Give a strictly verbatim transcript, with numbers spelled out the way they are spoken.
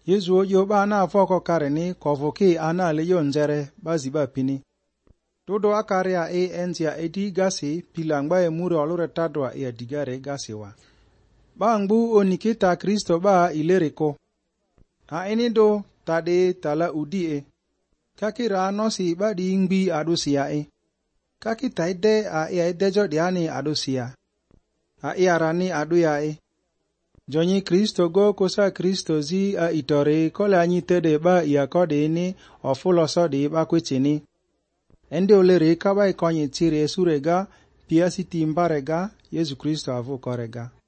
Yezu ojo ba na foko kare ni kovoki ana le yonjere baziba pini. Dodo akare a e entia edi gasi pilangba e mure olure tadwa e adigare gasi wa. Ba ngbu onikita Kristo ba ileriko. A enido tade tala udie. Kakira nosi ba di ingbi adusia e. Kakita ide a e dejo diani adusia. A e arani aduya e. Jonyi Kristo go kosa Kristo zi a itore kole anyi tede ba iya kode ni ofuloso di ba kwechini. Ende olere kaba ikonyi tire surega pia siti mbarega Yesu Kristo avu korega.